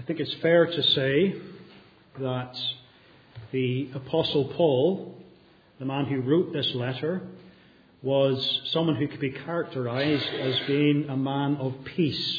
think it's fair to say that the Apostle Paul, the man who wrote this letter, was someone who could be characterized as being a man of peace.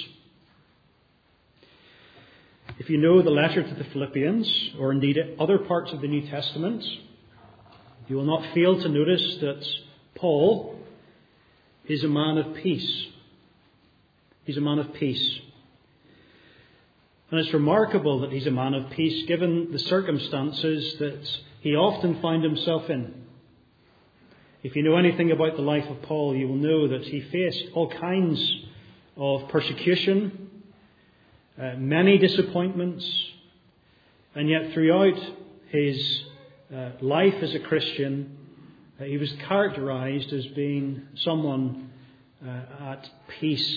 If you know the letter to the Philippians, or indeed other parts of the New Testament, you will not fail to notice that Paul is a man of peace. He's a man of peace. And it's remarkable that he's a man of peace given the circumstances that he often found himself in. If you know anything about the life of Paul, you will know that he faced all kinds of persecution, many disappointments, and yet throughout his life as a Christian, he was characterized as being someone at peace.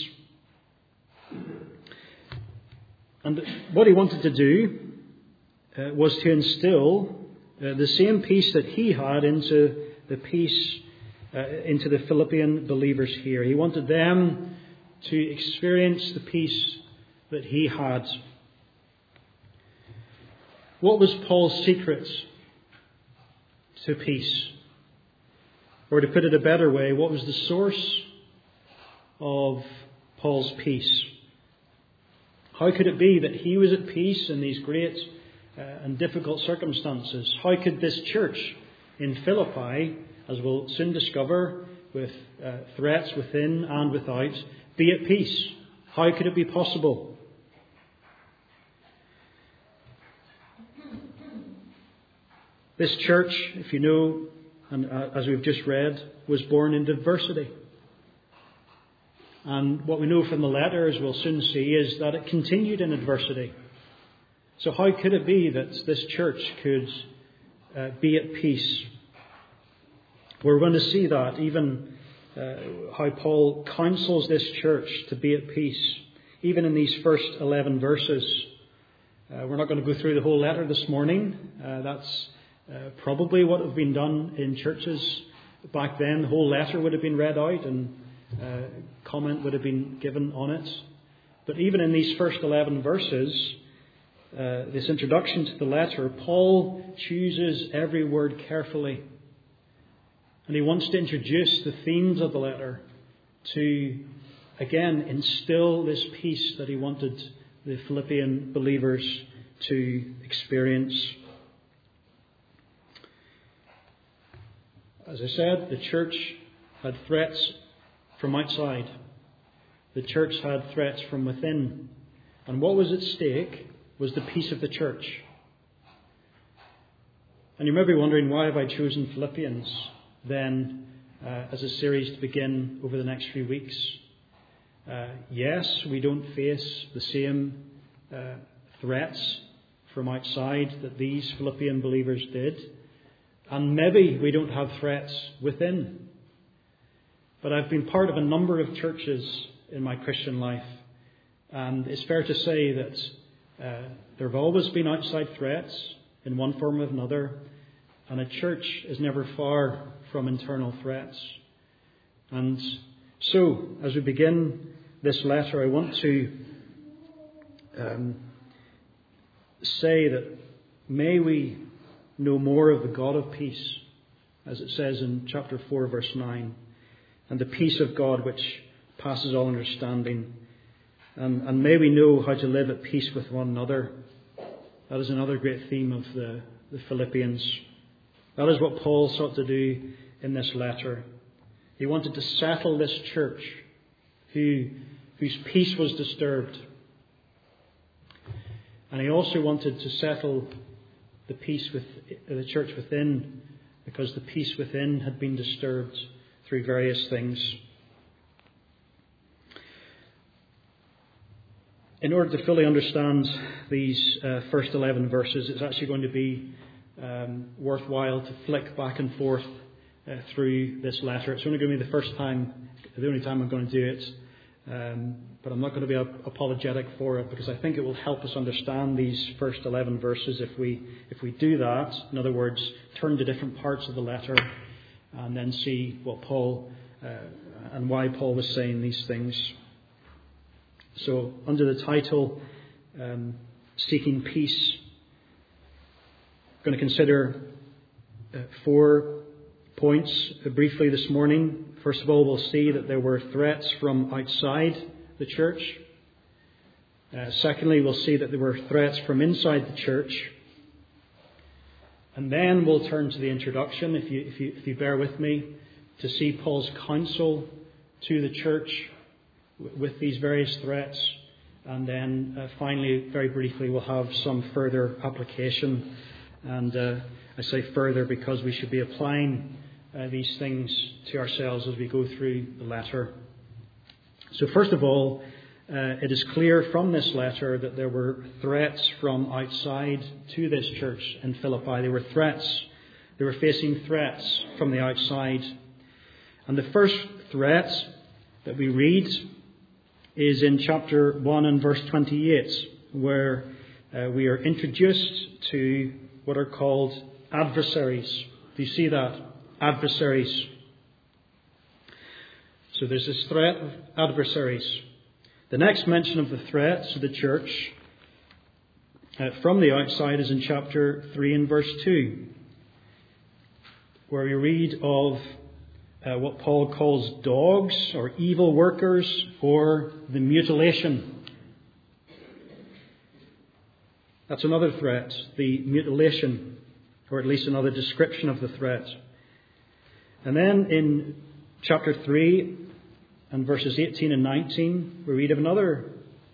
And what he wanted to do was to instill the same peace that he had into the Philippian believers here. He wanted them to experience the peace that he had. What was Paul's secret to peace? Or to put it a better way, what was the source of Paul's peace? How could it be that he was at peace in these great and difficult circumstances? How could this church in Philippi, as we'll soon discover, with threats within and without, be at peace? How could it be possible? This church, if you know, and as we've just read, was born in diversity. And what we know from the letter, as we'll soon see, is that it continued in adversity. So how could it be that this church could be at peace? We're going to see that, even how Paul counsels this church to be at peace, even in these first 11 verses. We're not going to go through the whole letter this morning. That's probably what would have been done in churches back then. The whole letter would have been read out and comment would have been given on it. But even in these first 11 verses, this introduction to the letter, Paul chooses every word carefully. And he wants to introduce the themes of the letter to, again, instill this peace that he wanted the Philippian believers to experience. As I said, the church had threats from outside. The church had threats from within. And what was at stake was the peace of the church. And you may be wondering, why have I chosen Philippians then as a series to begin over the next few weeks? Yes, we don't face the same threats from outside that these Philippian believers did. And maybe we don't have threats within. But I've been part of a number of churches in my Christian life. And it's fair to say that there have always been outside threats in one form or another. And a church is never far from internal threats. And so, as we begin this letter, I want to say that may we know more of the God of peace, as it says in chapter 4, verse 9, and the peace of God which passes all understanding. And may we know how to live at peace with one another. That is another great theme of the Philippians. That is what Paul sought to do in this letter. He wanted to settle this church whose peace was disturbed. And he also wanted to settle the peace with the church within, because the peace within had been disturbed through various things. In order to fully understand these first 11 verses, it's actually going to be worthwhile to flick back and forth through this letter. It's only going to be the only time I'm going to do it. But I'm not going to be apologetic for it, because I think it will help us understand these first 11 verses if we do that. In other words, turn to different parts of the letter and then see what Paul and why Paul was saying these things. So, under the title, seeking peace. I'm going to consider 4 points briefly this morning. First of all, we'll see that there were threats from outside the church. Secondly, we'll see that there were threats from inside the church. And then we'll turn to the introduction, if you bear with me, to see Paul's counsel to the church with these various threats. And then finally, very briefly, we'll have some further application. And I say further because we should be applying these things to ourselves as we go through the letter. So first of all, it is clear from this letter that there were threats from outside to this church in Philippi. There were threats. They were facing threats from the outside. And the first threat that we read is in chapter 1 and verse 28, where we are introduced to what are called adversaries. Do you see that? Adversaries. So there's this threat of adversaries. The next mention of the threat to the church from the outside is in chapter 3 and verse 2, where we read of what Paul calls dogs or evil workers or the mutilation. That's another threat, the mutilation, or at least another description of the threat. And then in chapter 3 and verses 18 and 19, we read of another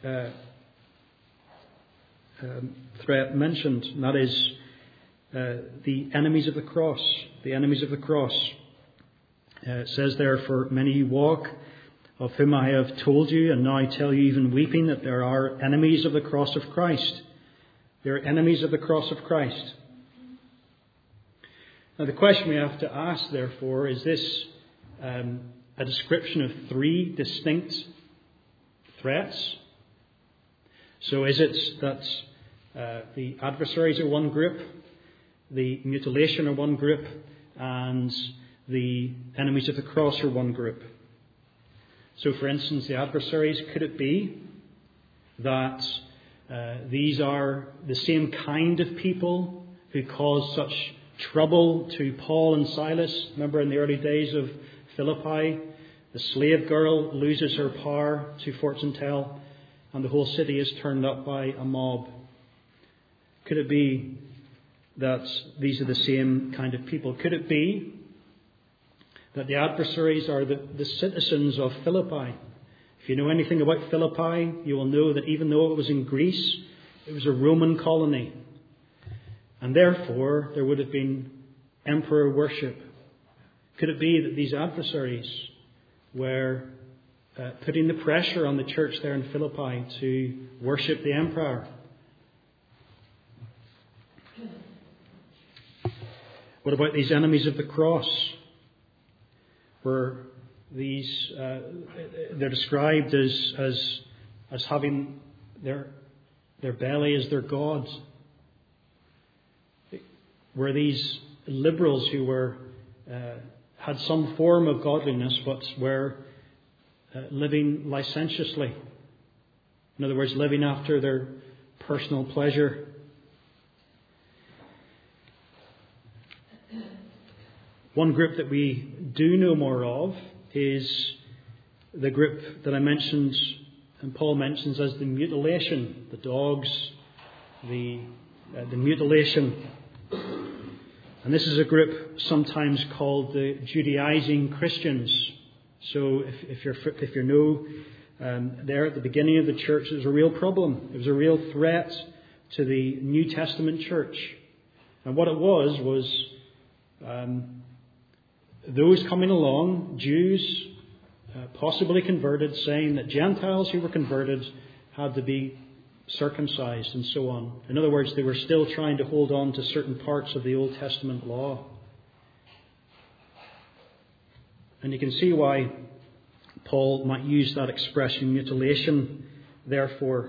threat mentioned, and that is the enemies of the cross. The enemies of the cross. It says there, for many walk, of whom I have told you, and now I tell you even weeping, that there are enemies of the cross of Christ. There are enemies of the cross of Christ. Now the question we have to ask, therefore, is this a description of 3 distinct threats? So is it that the adversaries are one group, the mutilation are one group, and the enemies of the cross are one group? So for instance, the adversaries, could it be that these are the same kind of people who caused such trouble to Paul and Silas? Remember in the early days of Philippi, the slave girl loses her power to fortune tell, and the whole city is turned up by a mob. Could it be that these are the same kind of people? Could it be that the adversaries are the citizens of Philippi? If you know anything about Philippi, you will know that even though it was in Greece, it was a Roman colony. And therefore, there would have been emperor worship. Could it be that these adversaries were putting the pressure on the church there in Philippi to worship the emperor? What about these enemies of the cross? Were these they're described as having their belly as their god? Were these liberals who were had some form of godliness but were living licentiously? In other words, living after their personal pleasure. One group that we do know more of is the group that I mentioned and Paul mentions as the mutilation, the dogs, the mutilation. And this is a group sometimes called the Judaizing Christians. So if you know, there at the beginning of the church, it was a real problem. It was a real threat to the New Testament church. And what it was those coming along, Jews, possibly converted, saying that Gentiles who were converted had to be circumcised and so on. In other words, they were still trying to hold on to certain parts of the Old Testament law. And you can see why Paul might use that expression, mutilation, therefore.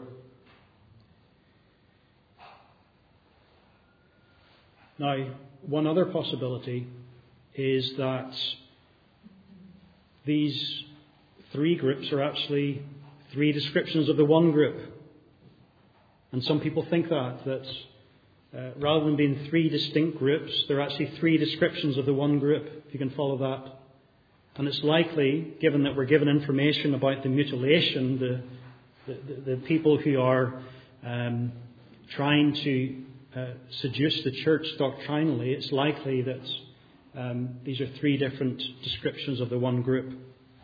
Now, one other possibility is that these 3 groups are actually 3 descriptions of the one group. And some people think that rather than being three distinct groups, there are actually three descriptions of the one group, if you can follow that. And it's likely, given that we're given information about the mutilation, the people who are trying to seduce the church doctrinally, it's likely that these are three different descriptions of the one group.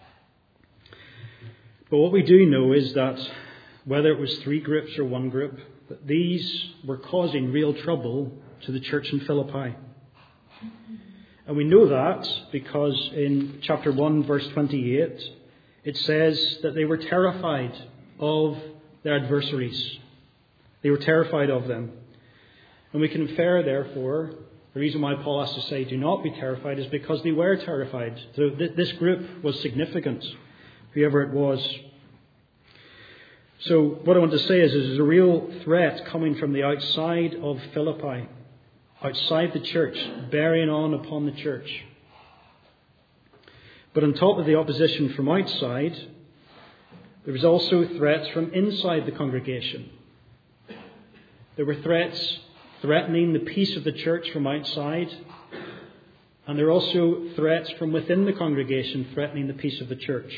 But what we do know is that whether it was three groups or one group, that these were causing real trouble to the church in Philippi. And we know that because in chapter 1, verse 28, it says that they were terrified of their adversaries. They were terrified of them. And we can infer, therefore, the reason why Paul has to say, do not be terrified, is because they were terrified. So this group was significant, whoever it was. So what I want to say is there's a real threat coming from the outside of Philippi, outside the church, bearing on upon the church. But on top of the opposition from outside, there was also threats from inside the congregation. There were threats threatening the peace of the church from outside, and there are also threats from within the congregation threatening the peace of the church.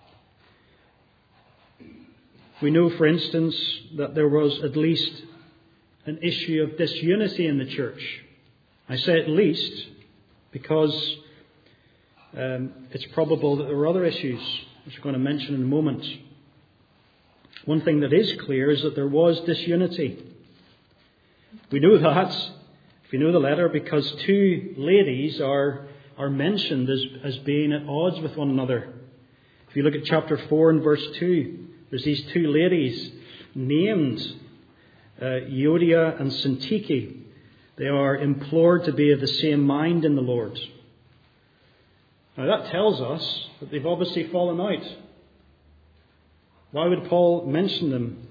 We know, for instance, that there was at least an issue of disunity in the church. I say at least because it's probable that there were other issues, which we're going to mention in a moment. One thing that is clear is that there was disunity. We know that, if you know the letter, because two ladies are mentioned as being at odds with one another. If you look at chapter 4 and verse 2, there's these two ladies named Euodia and Syntyche. They are implored to be of the same mind in the Lord. Now that tells us that they've obviously fallen out. Why would Paul mention them?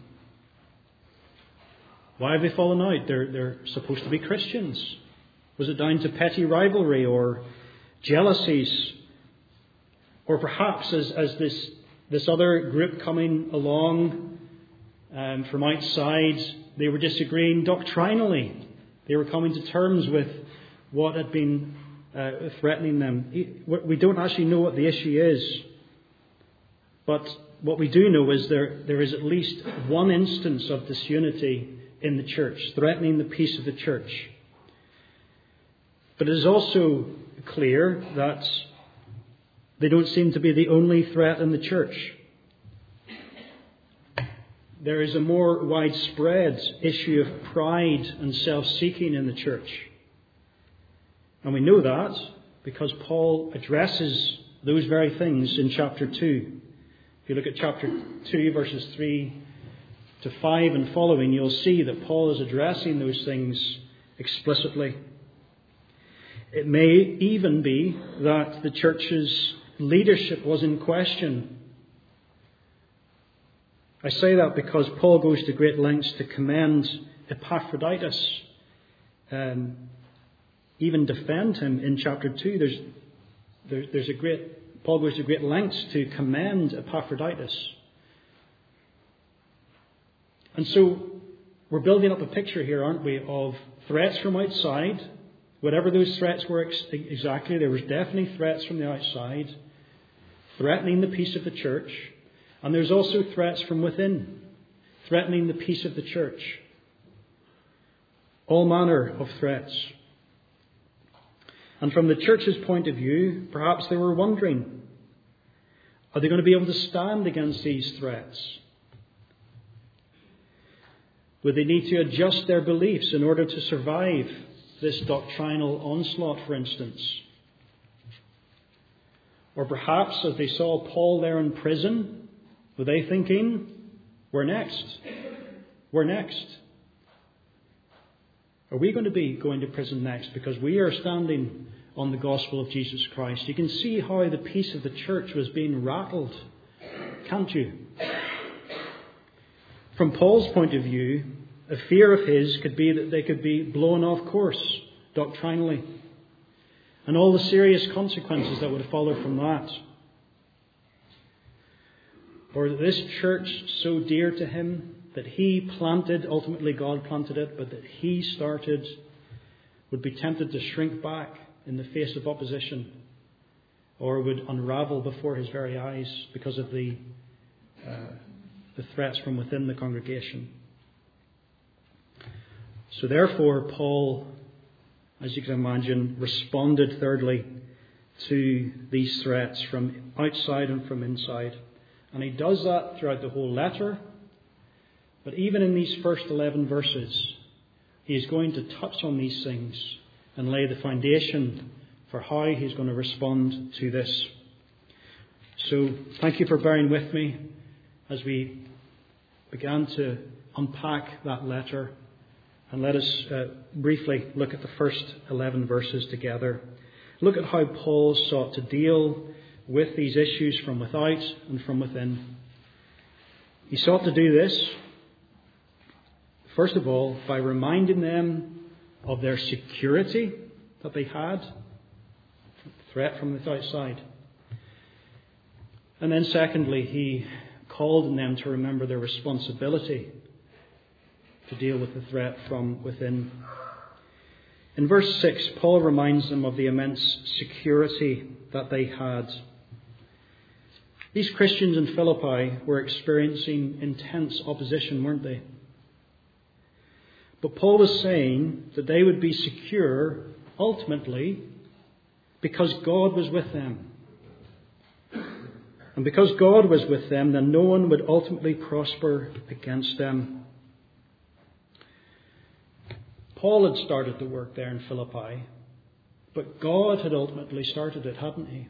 Why have they fallen out? They're supposed to be Christians. Was it down to petty rivalry or jealousies? Or perhaps as this other group coming along from outside, they were disagreeing doctrinally. They were coming to terms with what had been threatening them. We don't actually know what the issue is. But what we do know is there is at least one instance of disunity in the church, threatening the peace of the church. But it is also clear that they don't seem to be the only threat in the church. There is a more widespread issue of pride and self-seeking in the church. And we know that because Paul addresses those very things in chapter 2. If you look at chapter 2, verses 3 to 5 and following, you'll see that Paul is addressing those things explicitly. It may even be that the church's leadership was in question. I say that because Paul goes to great lengths to commend Epaphroditus, even defend him in chapter 2. Paul goes to great lengths to commend Epaphroditus. And so we're building up a picture here, aren't we, of threats from outside. Whatever those threats were exactly, there was definitely threats from the outside, threatening the peace of the church. And there's also threats from within, threatening the peace of the church. All manner of threats. And from the church's point of view, perhaps they were wondering, are they going to be able to stand against these threats? Would they need to adjust their beliefs in order to survive this doctrinal onslaught, for instance? Or perhaps as they saw Paul there in prison, were they thinking, we're next? We're next. Are we going to be going to prison next because we are standing on the gospel of Jesus Christ? You can see how the peace of the church was being rattled, can't you? From Paul's point of view, a fear of his could be that they could be blown off course doctrinally, and all the serious consequences that would follow from that. Or that this church, so dear to him, that he planted, ultimately God planted it, but that he started, would be tempted to shrink back in the face of opposition, or would unravel before his very eyes because of the threats from within the congregation. So therefore, Paul, as you can imagine, responded thirdly to these threats from outside and from inside. And he does that throughout the whole letter. But even in these first 11 verses, he is going to touch on these things and lay the foundation for how he's going to respond to this. So thank you for bearing with me as we began to unpack that letter. And let us briefly look at the first 11 verses together. Look at how Paul sought to deal with these issues from without and from within. He sought to do this, first of all, by reminding them of their security that they had, threat from the outside. And then secondly, he called on them to remember their responsibility to deal with the threat from within. In verse 6, Paul reminds them of the immense security that they had. These Christians in Philippi were experiencing intense opposition, weren't they? But Paul was saying that they would be secure ultimately because God was with them. And because God was with them, then no one would ultimately prosper against them. Paul had started the work there in Philippi, but God had ultimately started it, hadn't he?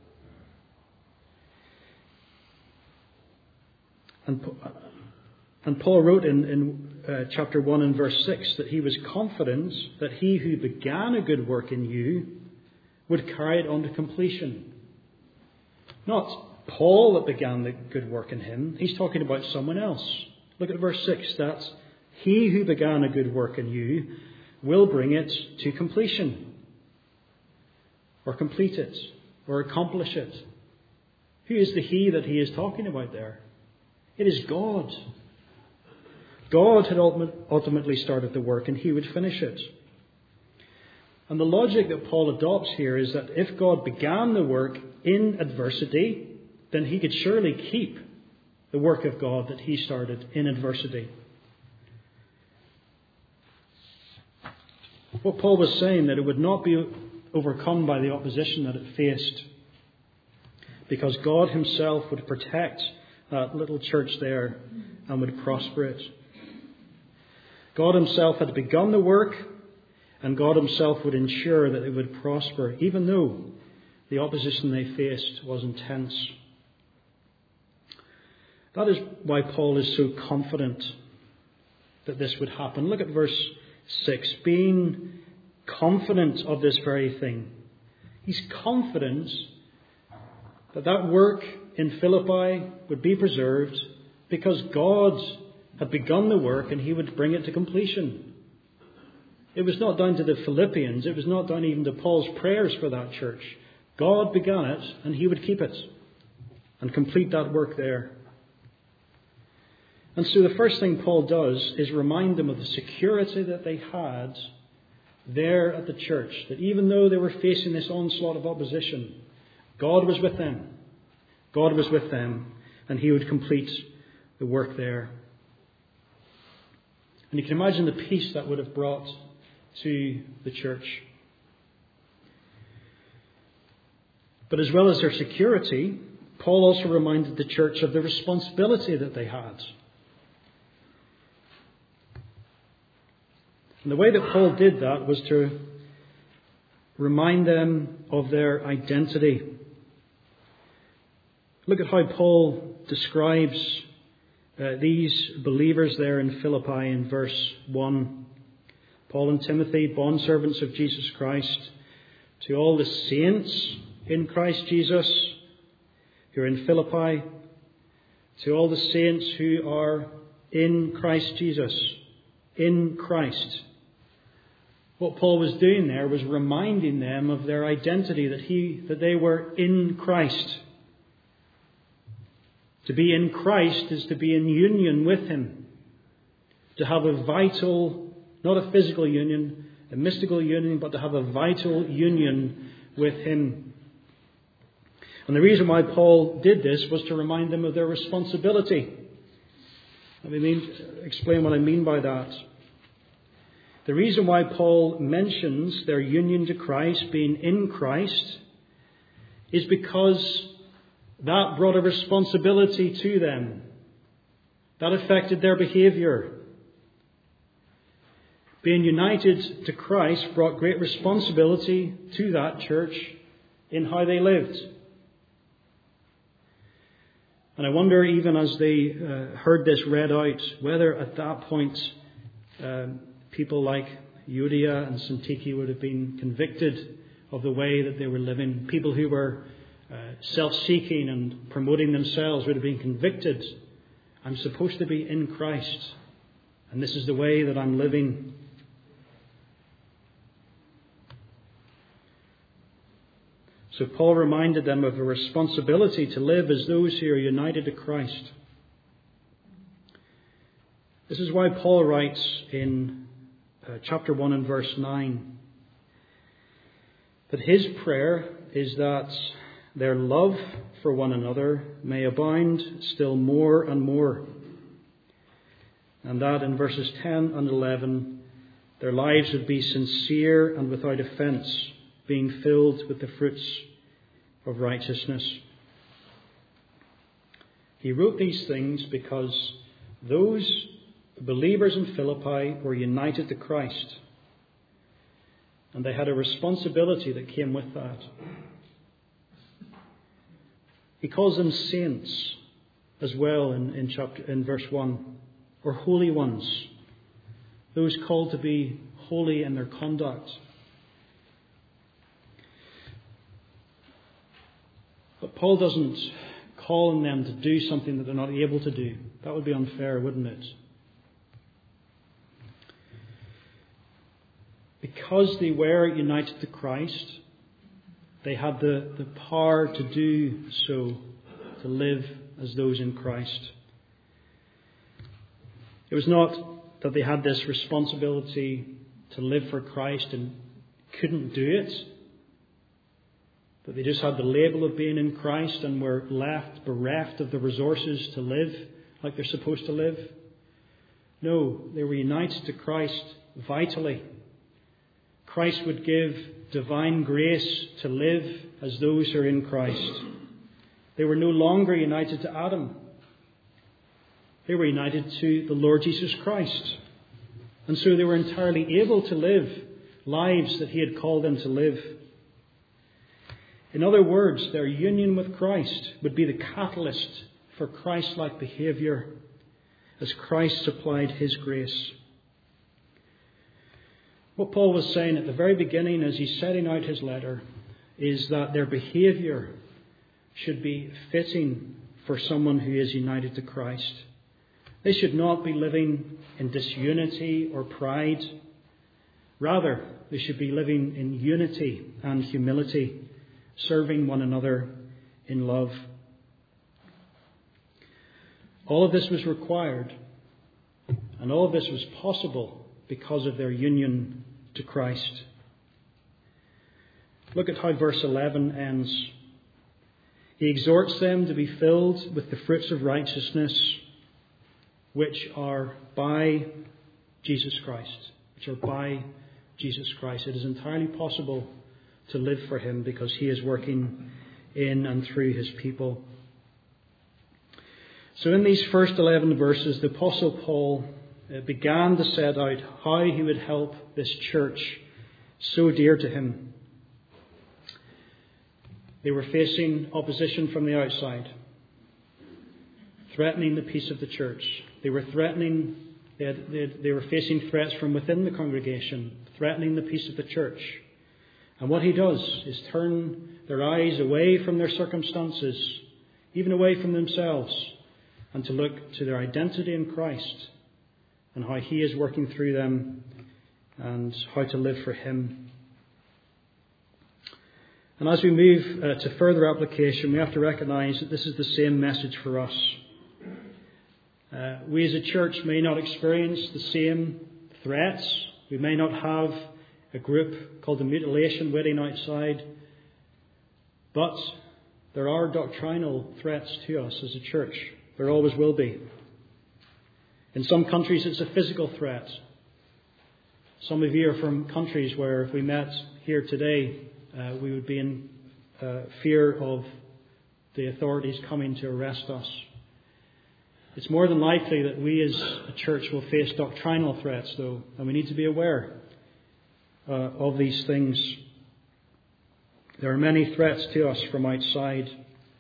And Paul wrote in chapter 1 and verse 6 that he was confident that he who began a good work in you would carry it on to completion. Not Paul that began the good work in him. He's talking about someone else. Look at verse 6. That's he who began a good work in you will bring it to completion, or complete it, or accomplish it. Who is the he that he is talking about there? It is God. God had ultimately started the work and he would finish it. And the logic that Paul adopts here is that if God began the work in adversity, then he could surely keep the work of God that he started in adversity. What Paul was saying, that it would not be overcome by the opposition that it faced, because God himself would protect that little church there and would prosper it. God himself had begun the work, and God himself would ensure that it would prosper, even though the opposition they faced was intense. That is why Paul is so confident that this would happen. Look at verse 6. Being confident of this very thing. He's confident that that work in Philippi would be preserved because God had begun the work and he would bring it to completion. It was not down to the Philippians. It was not down even to Paul's prayers for that church. God began it and he would keep it and complete that work there. And so the first thing Paul does is remind them of the security that they had there at the church. That even though they were facing this onslaught of opposition, God was with them. God was with them, and he would complete the work there. And you can imagine the peace that would have brought to the church. But as well as their security, Paul also reminded the church of the responsibility that they had. And the way that Paul did that was to remind them of their identity. Look at how Paul describes these believers there in Philippi in verse 1. Paul and Timothy, bondservants of Jesus Christ, to all the saints in Christ Jesus who are in Philippi, to all the saints who are in Christ Jesus, in Christ. What Paul was doing there was reminding them of their identity, that they were in Christ. To be in Christ is to be in union with him. to have a vital, not a physical union, a mystical union, but to have a vital union with Him. And the reason why Paul did this was to remind them of their responsibility. Let me explain what I mean by that. The reason why Paul mentions their union to Christ, being in Christ, is because that brought a responsibility to them. That affected their behaviour. Being united to Christ brought great responsibility to that church in how they lived. And I wonder, even as they heard this read out, whether at that point people like Euodia and Syntyche would have been convicted of the way that they were living. People who were self-seeking and promoting themselves would have been convicted. I'm supposed to be in Christ, and this is the way that I'm living. So Paul reminded them of a responsibility to live as those who are united to Christ. This is why Paul writes in chapter 1 and verse 9 that his prayer is that their love for one another may abound still more and more. And that in verses 10 and 11, their lives would be sincere and without offence, being filled with the fruits of righteousness. He wrote these things because those believers in Philippi were united to Christ, and they had a responsibility that came with that. He calls them saints as well in verse 1, or holy ones, those called to be holy in their conduct. But Paul doesn't call on them to do something that they're not able to do. That would be unfair, wouldn't it? Because they were united to Christ, they had the power to do so, to live as those in Christ. It was not that they had this responsibility to live for Christ and couldn't do it, that they just had the label of being in Christ and were left bereft of the resources to live like they're supposed to live. No, they were united to Christ vitally. Christ would give divine grace to live as those who are in Christ. They were no longer united to Adam. They were united to the Lord Jesus Christ. And so they were entirely able to live lives that He had called them to live. In other words, their union with Christ would be the catalyst for Christ-like behaviour as Christ supplied His grace. What Paul was saying at the very beginning as he's setting out his letter is that their behaviour should be fitting for someone who is united to Christ. They should not be living in disunity or pride. Rather, they should be living in unity and humility, serving one another in love. All of this was required, and all of this was possible because of their union to Christ. Look at how verse 11 ends. He exhorts them to be filled with the fruits of righteousness, which are by Jesus Christ. Which are by Jesus Christ. It is entirely possible to live for Him because He is working in and through His people. So in these first 11 verses, the Apostle Paul began to set out how he would help this church so dear to him. They were facing opposition from the outside, threatening the peace of the church. They were facing threats from within the congregation, threatening the peace of the church. And what he does is turn their eyes away from their circumstances, even away from themselves, and to look to their identity in Christ and how He is working through them and how to live for Him. And as we move to further application, we have to recognise that this is the same message for us. We as a church may not experience the same threats. We may not have a group called the Mutilation waiting outside. But there are doctrinal threats to us as a church. There always will be. In some countries it's a physical threat. Some of you are from countries where if we met here today, we would be in fear of the authorities coming to arrest us. It's more than likely that we as a church will face doctrinal threats, though, and we need to be aware of these things. There are many threats to us from outside.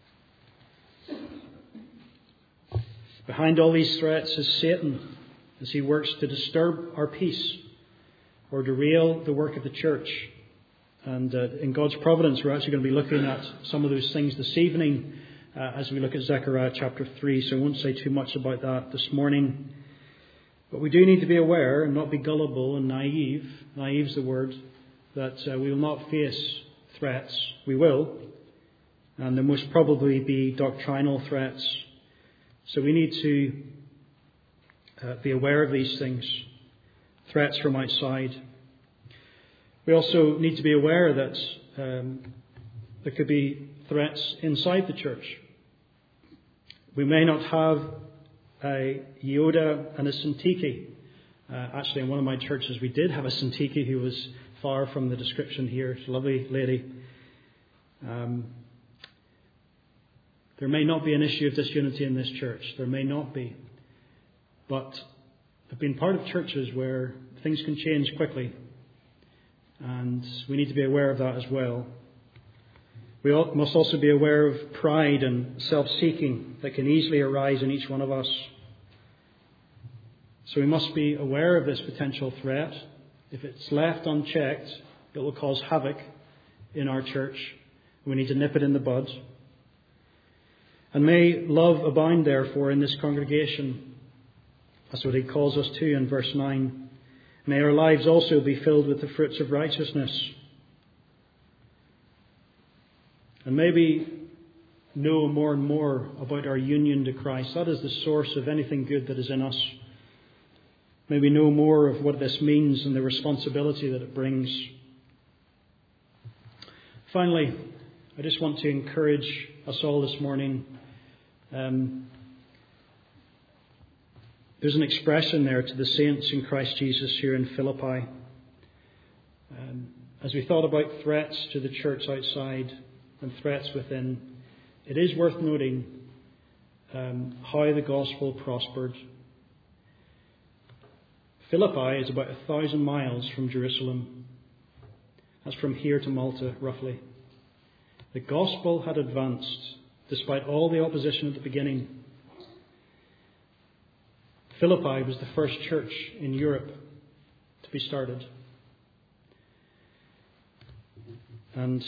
Behind all these threats is Satan, as he works to disturb our peace or derail the work of the church. And in God's providence, we're actually going to be looking at some of those things this evening as we look at Zechariah chapter 3. So I won't say too much about that this morning. But we do need to be aware and not be gullible and naive. Naive is the word. That we will not face threats. We will. And there must probably be doctrinal threats. So we need to be aware of these things. Threats from outside. We also need to be aware that there could be threats inside the church. We may not have a Yoda and a Syntyche. Actually, in one of my churches, we did have a Syntyche who was far from the description here. She's a lovely lady. There may not be an issue of disunity in this church. There may not be. But I've been part of churches where things can change quickly. And we need to be aware of that as well. We must also be aware of pride and self-seeking that can easily arise in each one of us. So we must be aware of this potential threat. If it's left unchecked, it will cause havoc in our church. We need to nip it in the bud. And may love abound, therefore, in this congregation. That's what he calls us to in verse 9. May our lives also be filled with the fruits of righteousness. And maybe know more and more about our union to Christ. That is the source of anything good that is in us. May we know more of what this means and the responsibility that it brings. Finally, I just want to encourage us all this morning. There's an expression there to the saints in Christ Jesus here in Philippi. As we thought about threats to the church outside and threats within, it is worth noting how the gospel prospered. Philippi is about 1,000 miles from Jerusalem. That's from here to Malta, roughly. The gospel had advanced despite all the opposition at the beginning. Philippi was the first church in Europe to be started. And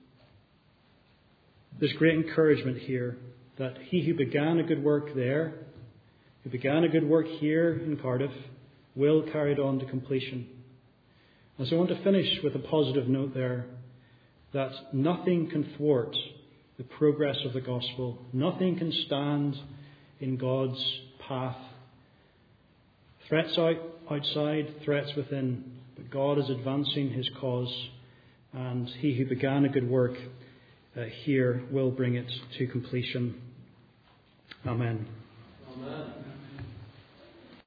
there's great encouragement here that he who began a good work there, who began a good work here in Cardiff, will carry it on to completion. And so I want to finish with a positive note there, that nothing can thwart the progress of the gospel. Nothing can stand in God's path. Threats outside, threats within, but God is advancing his cause, and he who began a good work here will bring it to completion. Amen. Amen.